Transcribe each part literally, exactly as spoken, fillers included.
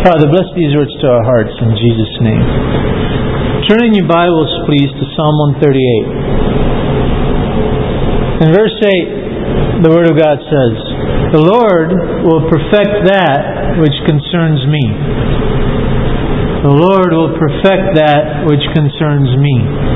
Father, bless these words to our hearts in Jesus' name. Turn in your Bibles, please, to Psalm one thirty-eight. In verse eight, the Word of God says, "The Lord will perfect that which concerns me. The Lord will perfect that which concerns me.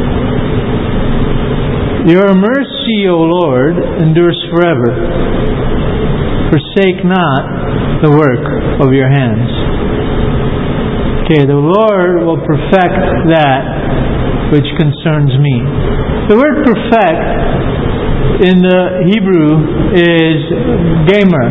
Your mercy, O Lord, endures forever. Forsake not the work of your hands." Okay, the Lord will perfect that which concerns me. The word perfect in the Hebrew is gamer.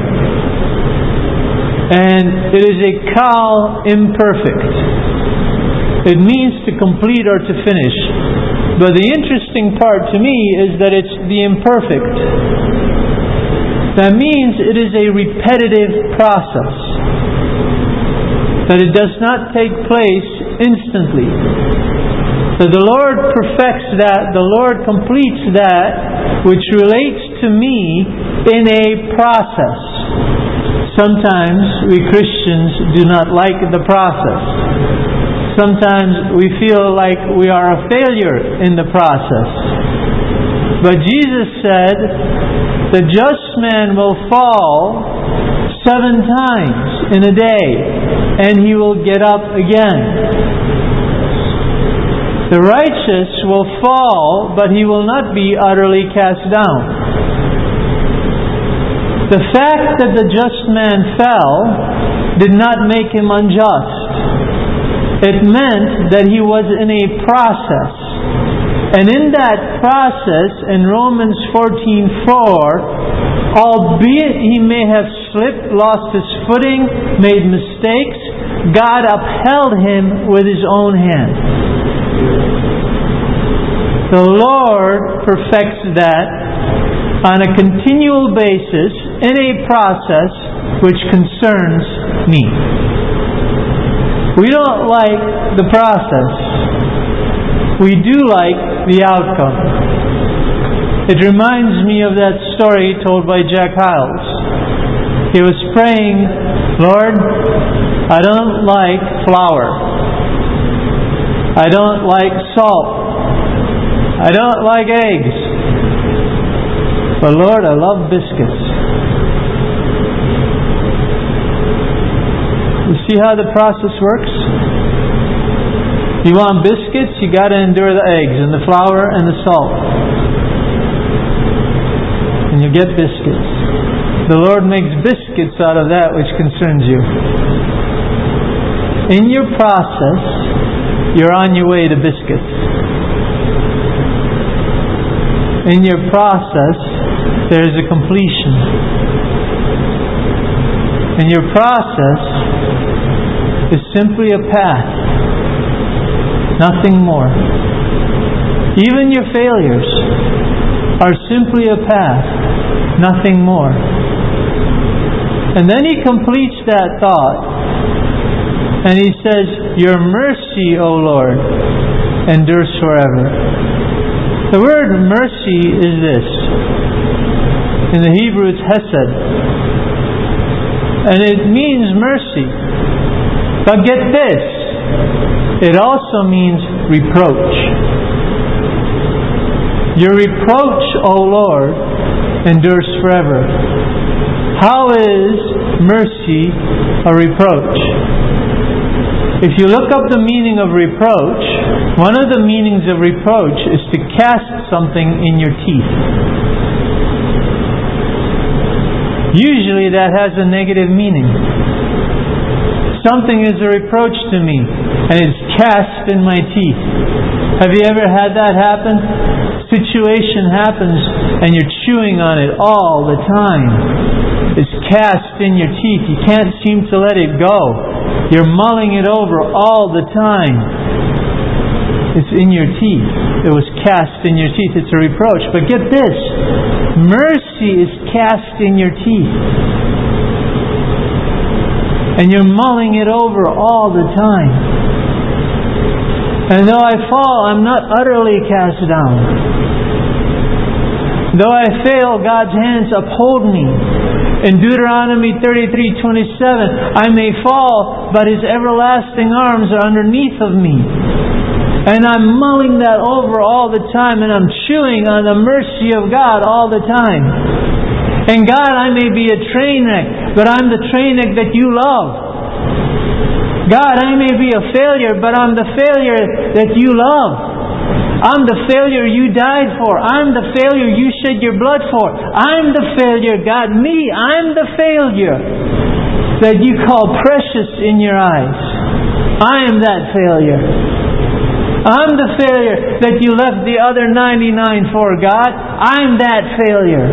And it is a kal imperfect. It means to complete or to finish. But the interesting part to me is that it's the imperfect. That means it is a repetitive process. That it does not take place instantly. That the Lord perfects that, the Lord completes that which relates to me in a process. Sometimes we Christians do not like the process. Sometimes we feel like we are a failure in the process. But Jesus said, the just man will fall seven times in a day, and he will get up again. The righteous will fall, but he will not be utterly cast down. The fact that the just man fell did not make him unjust. It meant that he was in a process. And in that process, in Romans fourteen four, albeit he may have slipped, lost his footing, made mistakes, God upheld him with His own hand. The Lord perfects that on a continual basis in a process which concerns me. We don't like the process. We do like the outcome. It reminds me of that story told by Jack Hyles. He was praying, "Lord, I don't like flour. I don't like salt. I don't like eggs. But Lord, I love biscuits." You see how the process works? You want biscuits, you got to endure the eggs and the flour and the salt. And you get biscuits. The Lord makes biscuits out of that which concerns you. In your process, you're on your way to biscuits. In your process, there is a completion. And your process is simply a path. Nothing more. Even your failures are simply a path. Nothing more. And then He completes that thought. And He says, "Your mercy, O Lord, endures forever." The word mercy is this. In the Hebrew it's hesed. And it means mercy. But get this. It also means reproach. Your reproach, O Lord, endures forever. How is mercy a reproach? If you look up the meaning of reproach, one of the meanings of reproach is to cast something in your teeth. Usually that has a negative meaning. Something is a reproach to me, and it's cast in my teeth. Have you ever had that happen? Situation happens, and you're chewing on it all the time. It's cast in your teeth. You can't seem to let it go. You're mulling it over all the time. It's in your teeth. It was cast in your teeth. It's a reproach. But get this. Mercy is cast in your teeth. And you're mulling it over all the time. And though I fall, I'm not utterly cast down. Though I fail, God's hands uphold me. In Deuteronomy thirty-three twenty-seven, I may fall, but His everlasting arms are underneath of me. And I'm mulling that over all the time, and I'm chewing on the mercy of God all the time. And God, I may be a train wreck, but I'm the train wreck that You love. God, I may be a failure, but I'm the failure that You love. I'm the failure You died for. I'm the failure You shed Your blood for. I'm the failure, God. Me, I'm the failure that You call precious in Your eyes. I am that failure. I'm the failure that You left the other ninety-nine for, God. I'm that failure.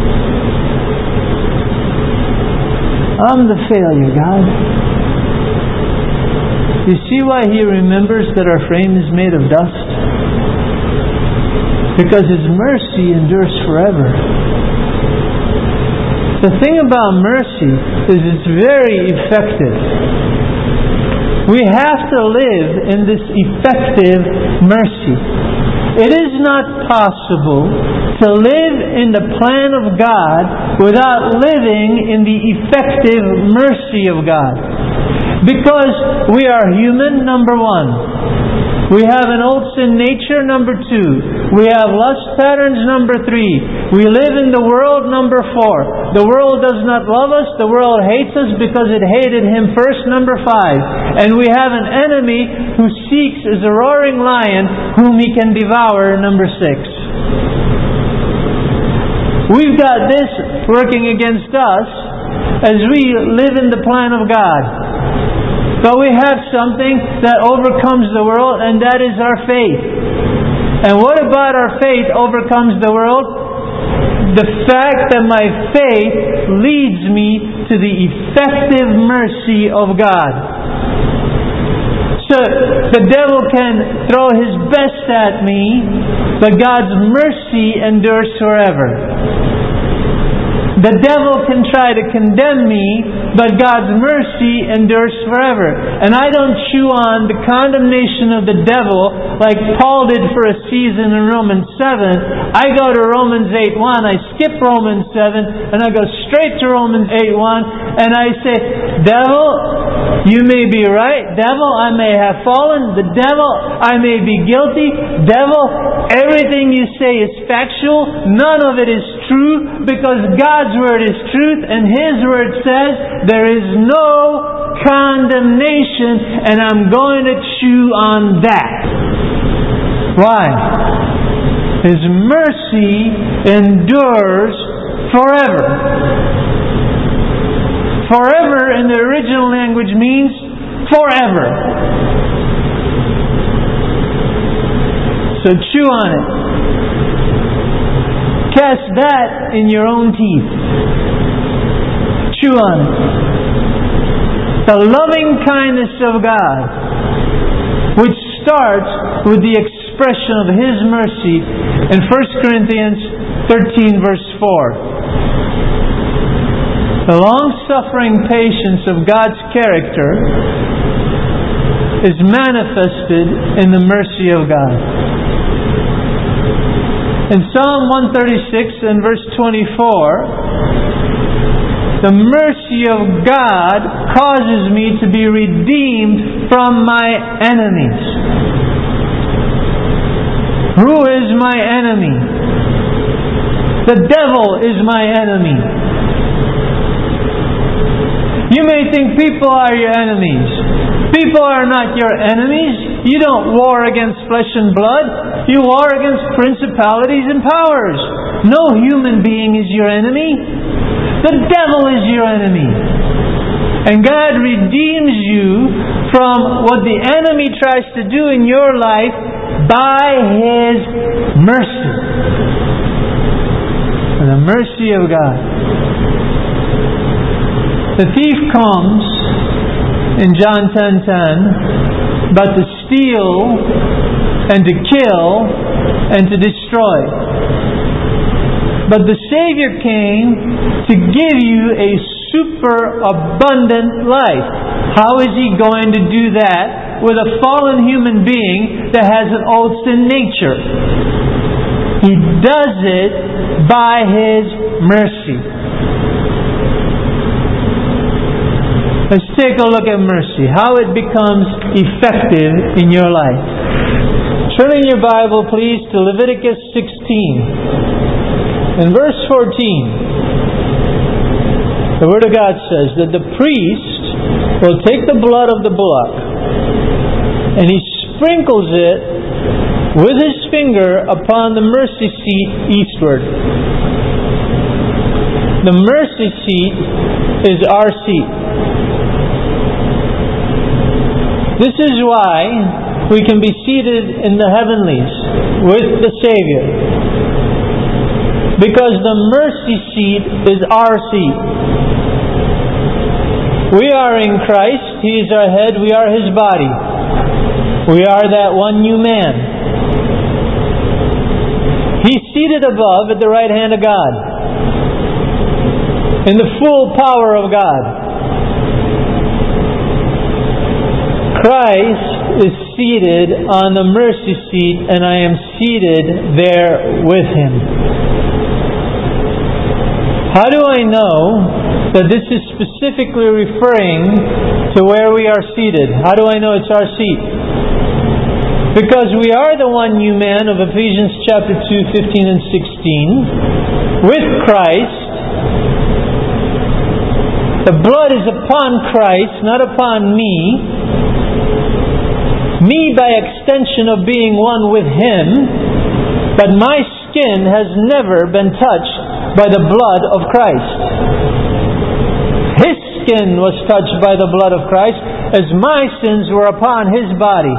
I'm the failure, God. You see why He remembers that our frame is made of dust? Because His mercy endures forever. The thing about mercy is it's very effective. We have to live in this effective mercy. It is not possible to live in the plan of God without living in the effective mercy of God. Because we are human, number one. We have an old sin nature, number two. We have lust patterns, number three. We live in the world, number four. The world does not love us. The world hates us because it hated Him first, number five. And we have an enemy who seeks as a roaring lion whom he can devour, number six. We've got this working against us as we live in the plan of God. But we have something that overcomes the world, and that is our faith. And what about our faith overcomes the world? The fact that my faith leads me to the effective mercy of God. So the devil can throw his best at me, but God's mercy endures forever. The devil can try to condemn me, but God's mercy endures forever. And I don't chew on the condemnation of the devil like Paul did for a season in Romans seven. I go to Romans eight one, I skip Romans seven, and I go straight to Romans eight one, and I say, devil, you may be right. Devil, I may have fallen. The devil, I may be guilty. Devil, everything you say is factual. None of it is true, because God's Word is truth, and His Word says there is no condemnation, and I'm going to chew on that. Why? His mercy endures forever. Forever in the original language means forever. So chew on it. Cast that in your own teeth. Chew on it. The loving kindness of God, which starts with the expression of His mercy in First Corinthians thirteen verse four. The long-suffering patience of God's character is manifested in the mercy of God. In Psalm one thirty-six and verse twenty-four, the mercy of God causes me to be redeemed from my enemies. Who is my enemy? The devil is my enemy. You may think people are your enemies. People are not your enemies. You don't war against flesh and blood. You war against principalities and powers. No human being is your enemy. The devil is your enemy. And God redeems you from what the enemy tries to do in your life by His mercy. And the mercy of God. The thief comes in John ten ten, but to steal and to kill and to destroy. But the Savior came to give you a super abundant life. How is He going to do that with a fallen human being that has an old sin nature? He does it by His mercy. Let's take a look at mercy, how it becomes effective in your life. Turn in your Bible, please, to Leviticus sixteen. In verse fourteen, the Word of God says that the priest will take the blood of the bullock and he sprinkles it with his finger upon the mercy seat eastward. The mercy seat is our seat. This is why we can be seated in the heavenlies with the Savior. Because the mercy seat is our seat. We are in Christ. He is our head. We are His body. We are that one new man. He's seated above at the right hand of God, in the full power of God. Christ is seated on the mercy seat, and I am seated there with Him. How do I know that this is specifically referring to where we are seated? How do I know it's our seat? Because we are the one new man of Ephesians chapter two, fifteen and sixteen, with Christ. The blood is upon Christ, not upon me. Me by extension of being one with Him, but my skin has never been touched by the blood of Christ. His skin was touched by the blood of Christ as my sins were upon His body.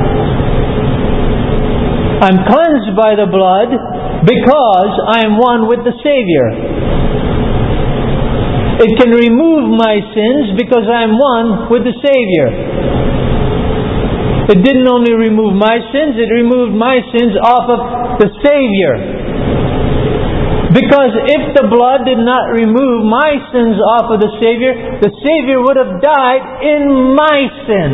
I'm cleansed by the blood because I am one with the Savior. It can remove my sins because I am one with the Savior. It didn't only remove my sins, it removed my sins off of the Savior. Because if the blood did not remove my sins off of the Savior, the Savior would have died in my sin.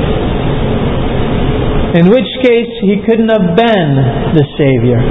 In which case, He couldn't have been the Savior.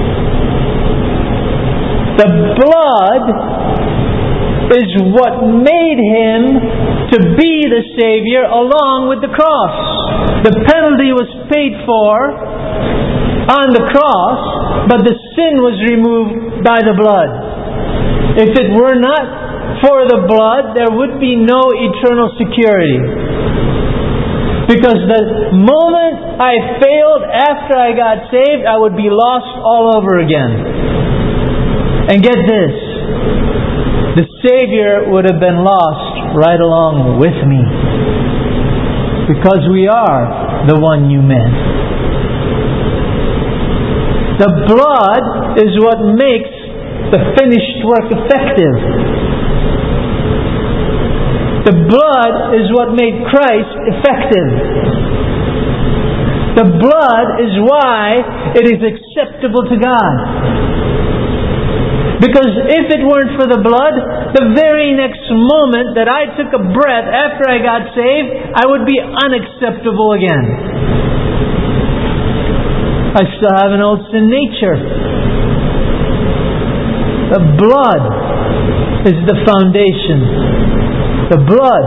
The blood is what made Him to be the Savior along with the cross. The penalty was paid for on the cross, but the sin was removed by the blood. If it were not for the blood, there would be no eternal security. Because the moment I failed after I got saved, I would be lost all over again. And get this, the Savior would have been lost right along with me. Because we are the one new man. The blood is what makes the finished work effective. The blood is what made Christ effective. The blood is why it is acceptable to God. Because if it weren't for the blood, the very next moment that I took a breath after I got saved, I would be unacceptable again. I still have an old sin nature. The blood is the foundation. The blood.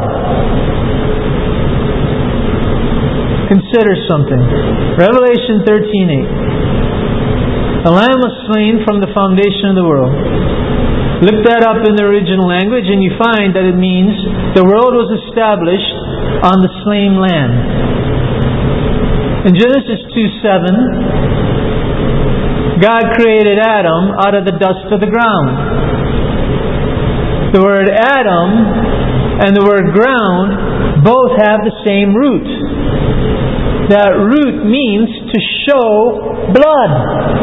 Consider something. Revelation thirteen eight. The Lamb was slain from the foundation of the world. Look that up in the original language and you find that it means the world was established on the slain Lamb. In Genesis two seven, God created Adam out of the dust of the ground. The word Adam and the word ground both have the same root. That root means to show blood.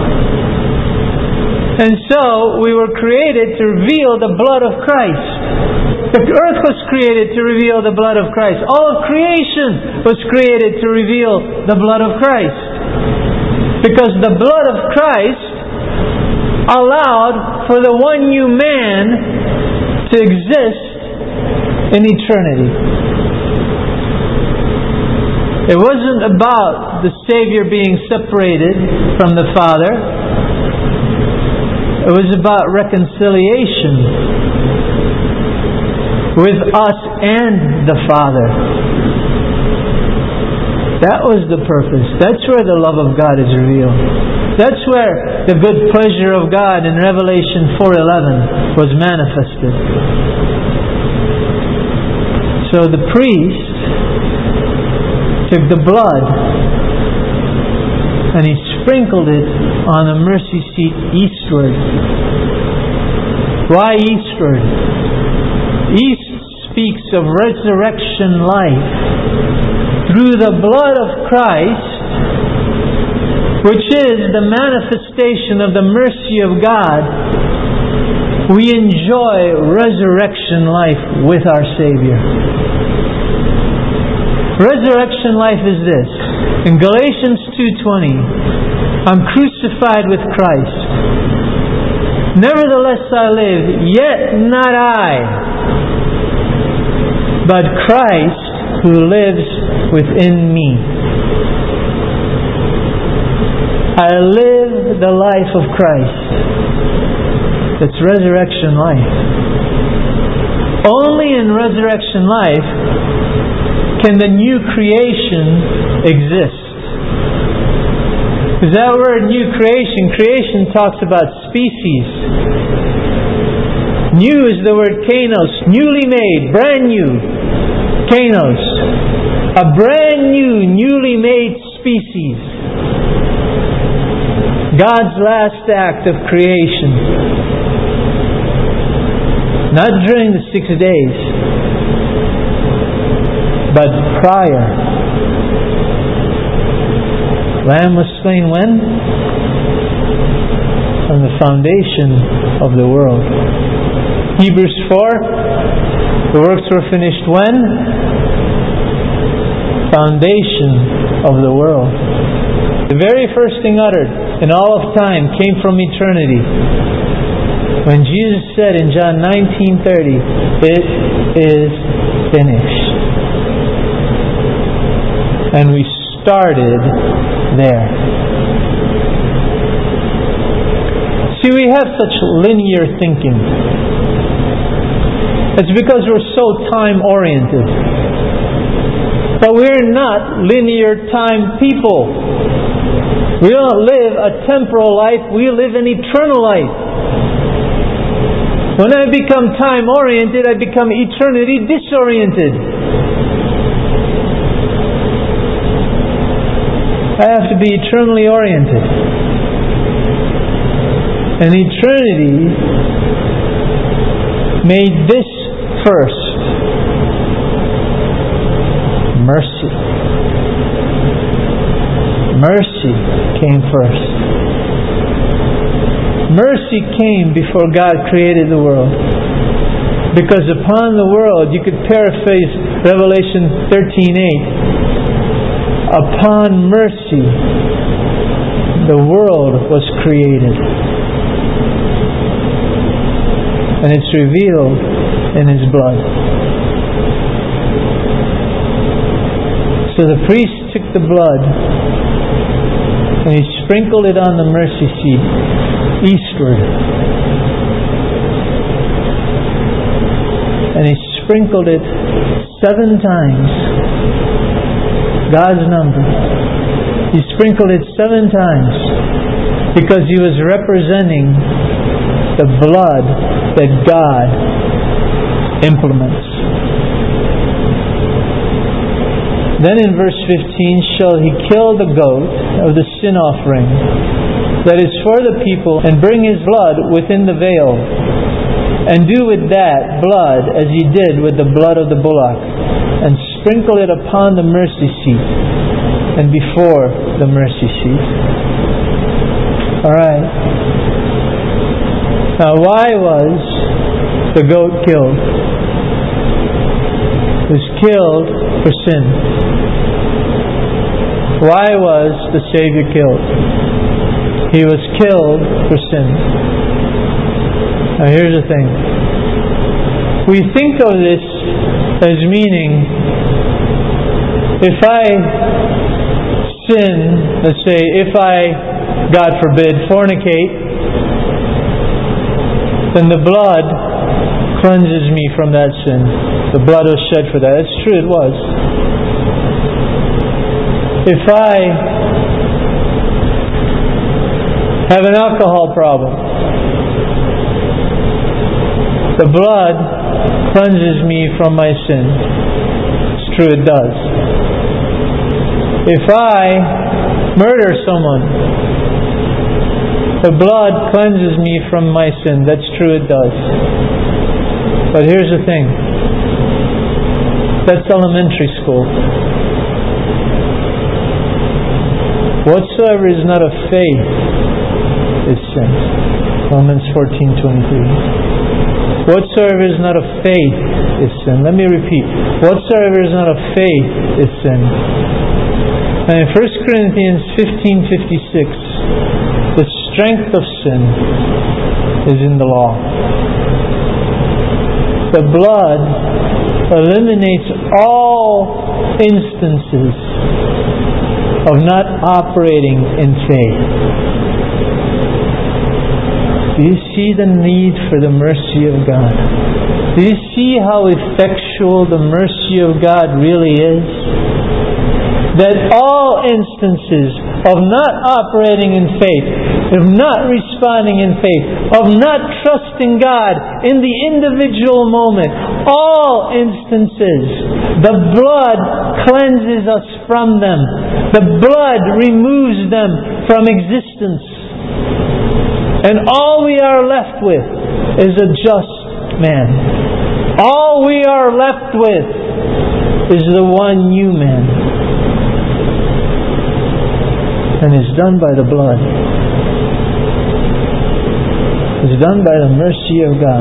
And so we were created to reveal the blood of Christ. The earth was created to reveal the blood of Christ. All of creation was created to reveal the blood of Christ. Because the blood of Christ allowed for the one new man to exist in eternity. It wasn't about the Savior being separated from the Father. It was about reconciliation. with us and the Father. That was the purpose. That's where the love of God is revealed. That's where the good pleasure of God in Revelation four eleven was manifested. So the priest took the blood and he sprinkled it on the mercy seat eastward. Why eastward? East speaks of resurrection life. Through the blood of Christ, which is the manifestation of the mercy of God, we enjoy resurrection life with our Savior. Resurrection life is this. In Galatians two twenty, I'm crucified with Christ. Nevertheless I live, yet not I, but Christ who lives within me. I live the life of Christ. That's resurrection life. Only in resurrection life can the new creation exist. Because that word new creation, creation talks about species. New is the word kainos, newly made, brand new. Kainos, a brand new, newly made species. God's last act of creation. Not during the six days, but prior. Lamb was slain when? On the foundation of the world. Hebrews four, the works were finished when? Foundation of the world. The very first thing uttered in all of time came from eternity. When Jesus said in John nineteen thirty, "It is finished." And we started there. See, we have such linear thinking. It's because we're so time-oriented. But we're not linear time people. We don't live a temporal life, we live an eternal life. When I become time-oriented, I become eternity disoriented. I have to be eternally oriented. And eternity made this first. Mercy. Mercy came first. Mercy came before God created the world. Because upon the world, you could paraphrase Revelation thirteen eight. Upon mercy, the world was created. And it's revealed in His blood. So the priest took the blood and he sprinkled it on the mercy seat eastward. And he sprinkled it seven times. God's number. He sprinkled it seven times because he was representing the blood that God implements. Then in verse fifteen, shall he kill the goat of the sin offering that is for the people, and bring his blood within the veil, and do with that blood as he did with the blood of the bullock, and sprinkle it upon the mercy seat and before the mercy seat. Alright. Now why was the goat killed? It was killed for sin. Why was the Savior killed? He was killed for sin. Now here's the thing. We think of this as meaning, if I sin, let's say, if I, God forbid, fornicate, then the blood cleanses me from that sin. The blood was shed for that. It's true, it was. If I have an alcohol problem, the blood cleanses me from my sin. It's true, it does. If I murder someone, the blood cleanses me from my sin. That's true, it does. But here's the thing. That's elementary school. Whatsoever is not of faith is sin. Romans fourteen twenty-three. Whatsoever is not of faith is sin. Let me repeat. Whatsoever is not of faith is sin. And in First Corinthians fifteen fifty-six, the strength of sin is in the law. The blood eliminates all instances of not operating in faith. Do you see the need for the mercy of God? Do you see how effectual the mercy of God really is? That all instances of not operating in faith, of not responding in faith, of not trusting God in the individual moment, all instances, the blood cleanses us from them. The blood removes them from existence. And all we are left with is a just man. All we are left with is the one new man. And it's done by the blood. It's done by the mercy of God.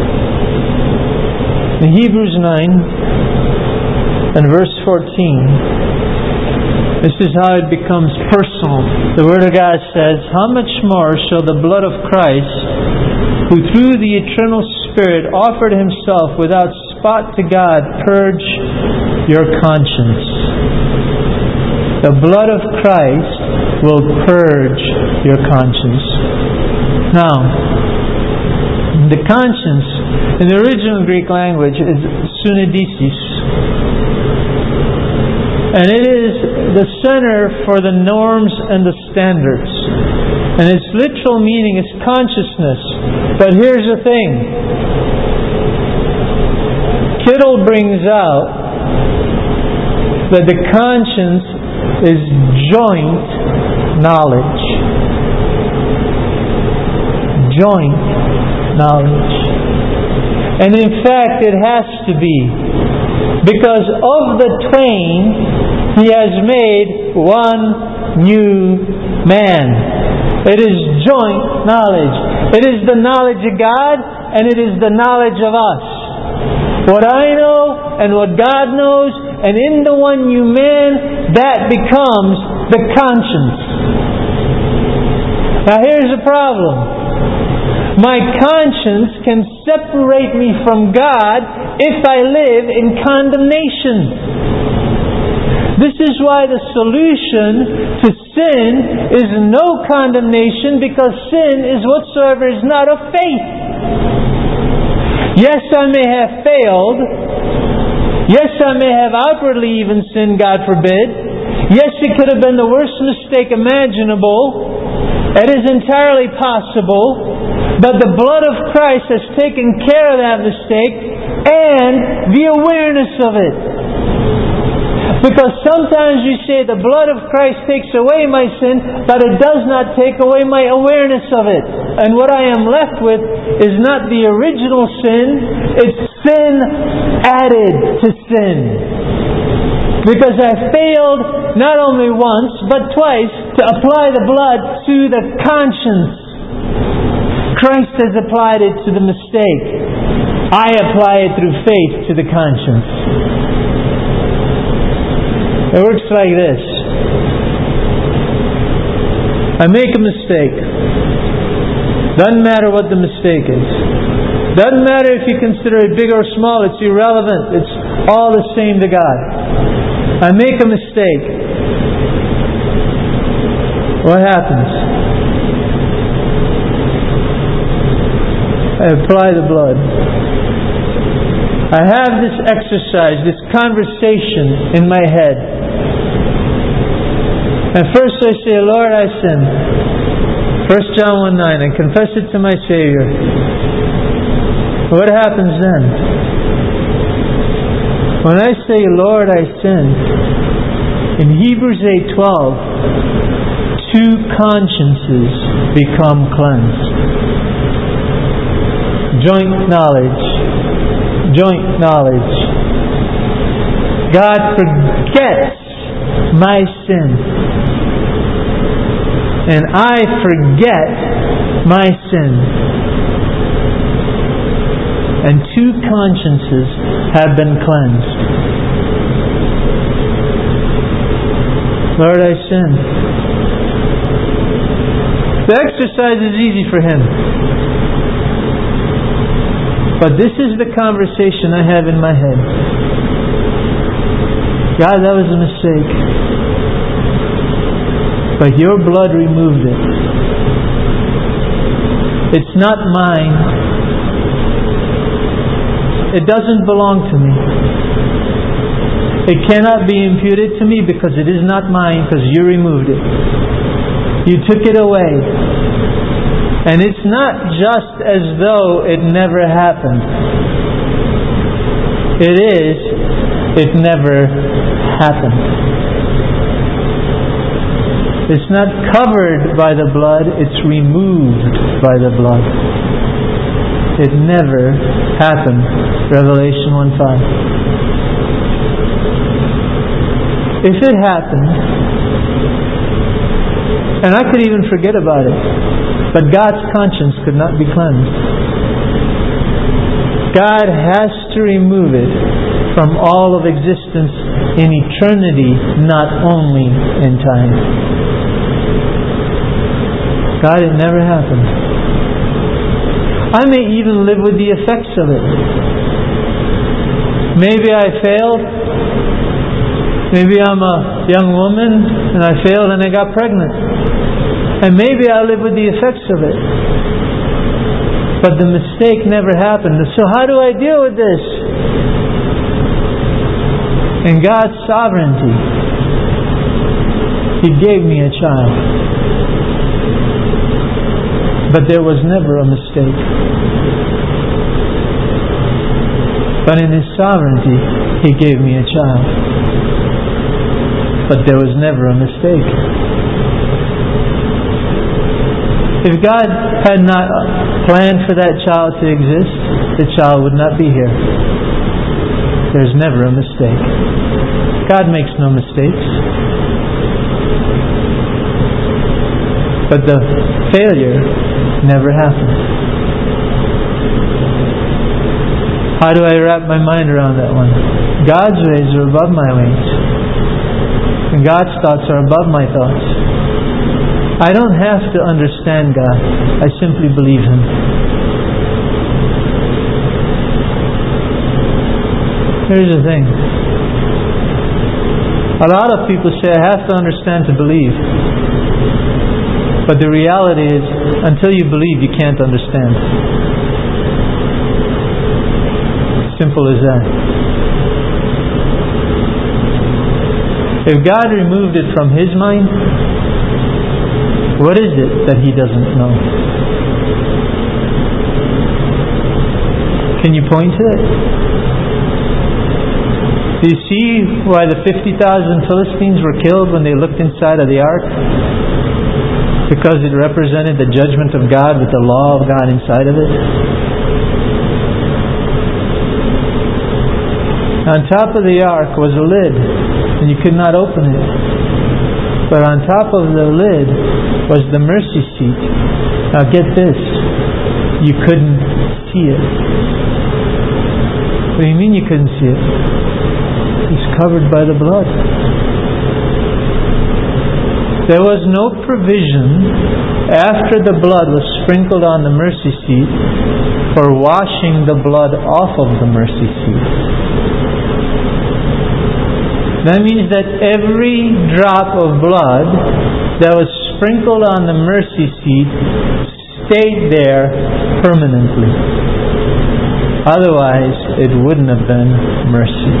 In Hebrews nine and verse fourteen, this is how it becomes personal. The Word of God says, "How much more shall the blood of Christ, who through the eternal Spirit offered Himself without spot to God, purge your conscience?" The blood of Christ will purge your conscience. Now, the conscience in the original Greek language is sunedisis. And it is the center for the norms and the standards. And its literal meaning is consciousness. But here's the thing. Kittel brings out that the conscience is joint knowledge. Joint knowledge. And in fact, it has to be. Because of the twain, He has made one new man. It is joint knowledge. It is the knowledge of God, and it is the knowledge of us. What I know and what God knows, and in the one new man, that becomes the conscience. Now here's the problem. My conscience can separate me from God if I live in condemnation. This is why the solution to sin is no condemnation, because sin is whatsoever is not of faith. Yes, I may have failed. Yes, I may have outwardly even sinned, God forbid. Yes, it could have been the worst mistake imaginable. It is entirely possible. But the blood of Christ has taken care of that mistake and the awareness of it. Because sometimes you say the blood of Christ takes away my sin, but it does not take away my awareness of it. And what I am left with is not the original sin, it's sin added to sin. Because I failed not only once, but twice to apply the blood to the conscience. Christ has applied it to the mistake. I apply it through faith to the conscience. It works like this. I make a mistake. Doesn't matter what the mistake is. Doesn't matter if you consider it big or small. It's irrelevant. It's all the same to God. I make a mistake. What happens? I apply the blood. I have this exercise, this conversation in my head. And first I say, Lord, I sinned. First John one nine, I confess it to my Savior. What happens then? When I say, Lord, I sinned, in Hebrews eight twelve, two consciences become cleansed. Joint knowledge. Joint knowledge. God forgets my sin. And I forget my sin. And two consciences have been cleansed. Lord, I sinned. The exercise is easy for Him. But this is the conversation I have in my head. God, that was a mistake. But Your blood removed it. It's not mine. It doesn't belong to me. It cannot be imputed to me because it is not mine, because You removed it. You took it away. And it's not just as though it never happened. It is, it never happened. It's not covered by the blood, it's removed by the blood. It never happened. Revelation one five. If it happened, and I could even forget about it, but God's conscience could not be cleansed. God has to remove it from all of existence in eternity, not only in time. God, it never happened. I may even live with the effects of it. Maybe I failed. Maybe I'm a young woman and I failed and I got pregnant. And maybe I live with the effects of it. But the mistake never happened. So how do I deal with this? In God's sovereignty, He gave me a child. But there was never a mistake. But in His sovereignty, He gave me a child. But there was never a mistake. If God had not planned for that child to exist, the child would not be here. There's never a mistake. God makes no mistakes. But the failure never happened. How do I wrap my mind around that one? God's ways are above my ways. And God's thoughts are above my thoughts. I don't have to understand God. I simply believe Him. Here's the thing. A lot of people say I have to understand to believe. But the reality is, until you believe, you can't understand. Simple as that. If God removed it from His mind, what is it that He doesn't know? Can you point to it? Do you see why the fifty thousand Philistines were killed when they looked inside of the ark? Because it represented the judgment of God with the law of God inside of it. On top of the ark was a lid, and you could not open it. But on top of the lid was the mercy seat. Now get this, you couldn't see it. What do you mean you couldn't see it? It's covered by the blood. There was no provision after the blood was sprinkled on the mercy seat for washing the blood off of the mercy seat. That means that every drop of blood that was sprinkled on the mercy seat stayed there permanently. Otherwise, it wouldn't have been mercy.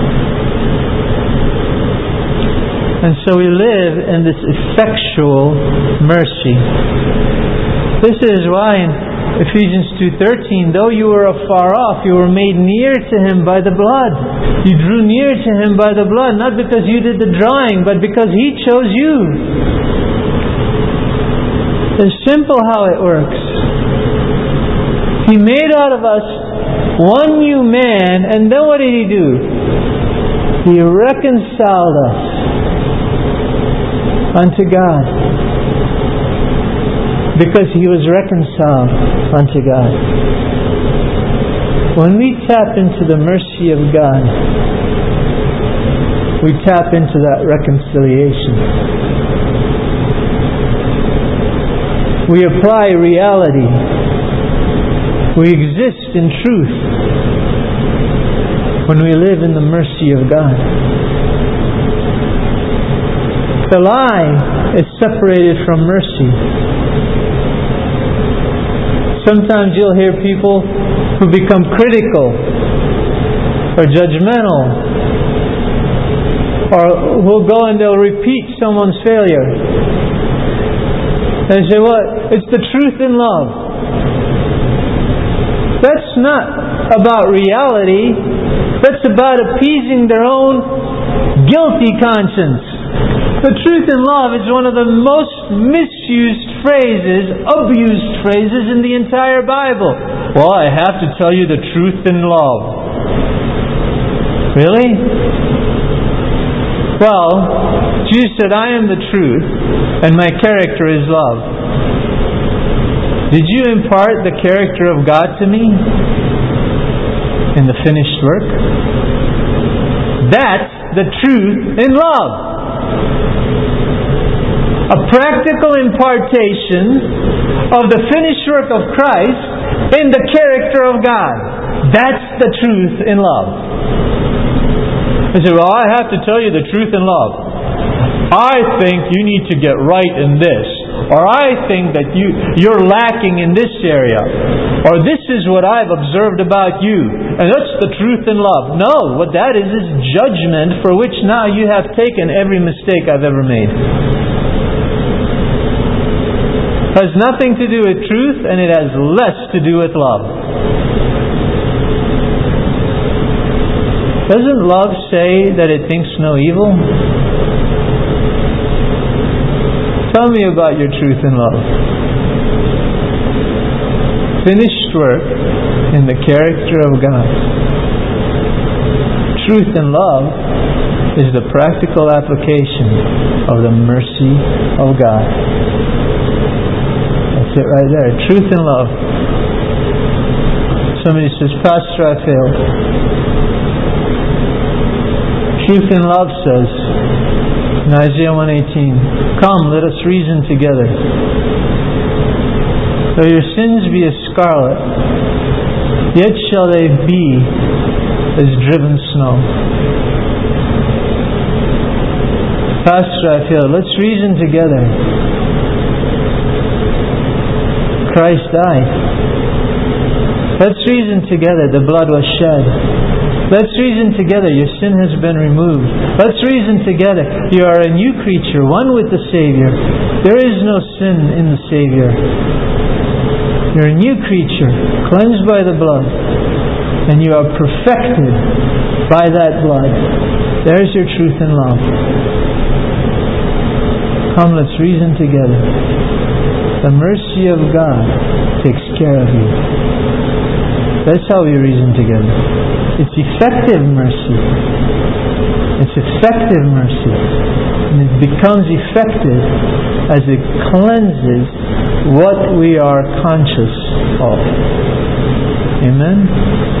And so we live in this effectual mercy. This is why in Ephesians two thirteen, though you were afar off, you were made near to Him by the blood. You drew near to Him by the blood, not because you did the drawing, but because He chose you. It's simple how it works. He made out of us one new man, and then what did He do? He reconciled us unto God. Because He was reconciled unto God. When we tap into the mercy of God, we tap into that reconciliation. We apply reality. We exist in truth when we live in the mercy of God. The lie is separated from mercy. Sometimes you'll hear people who become critical or judgmental, or who'll go and they'll repeat someone's failure. And say, what? It's the truth in love. That's not about reality. That's about appeasing their own guilty conscience. The truth in love is one of the most misused phrases, abused phrases in the entire Bible. Well, I have to tell you the truth in love. Really? Well, Jesus said, I am the truth, and my character is love. Did you impart the character of God to me in the finished work? That's the truth in love. A practical impartation of the finished work of Christ in the character of God. That's the truth in love. You say, well, I have to tell you the truth in love. I think you need to get right in this. Or I think that you, you're lacking in this area. Or this is what I've observed about you. And that's the truth in love. No, what that is is judgment for which now you have taken every mistake I've ever made. It has nothing to do with truth, and it has less to do with love. Doesn't love say that it thinks no evil? Tell me about your truth in love. Finished work in the character of God. Truth in love is the practical application of the mercy of God. That's it right there. Truth in love. Somebody says, Pastor, I failed. Truth in love says in Isaiah one eighteen, come, let us reason together. Though your sins be as scarlet, yet shall they be as driven snow. Pastor, I feel, let's reason together. Christ died. Let's reason together. The blood was shed. Let's reason together. Your sin has been removed. Let's reason together. You are a new creature, one with the Savior. There is no sin in the Savior. You're a new creature, cleansed by the blood, and you are perfected by that blood. There's your truth in love. Come, let's reason together. The mercy of God takes care of you. That's how we reason together. It's effective mercy. It's effective mercy. And it becomes effective as it cleanses what we are conscious of. Amen?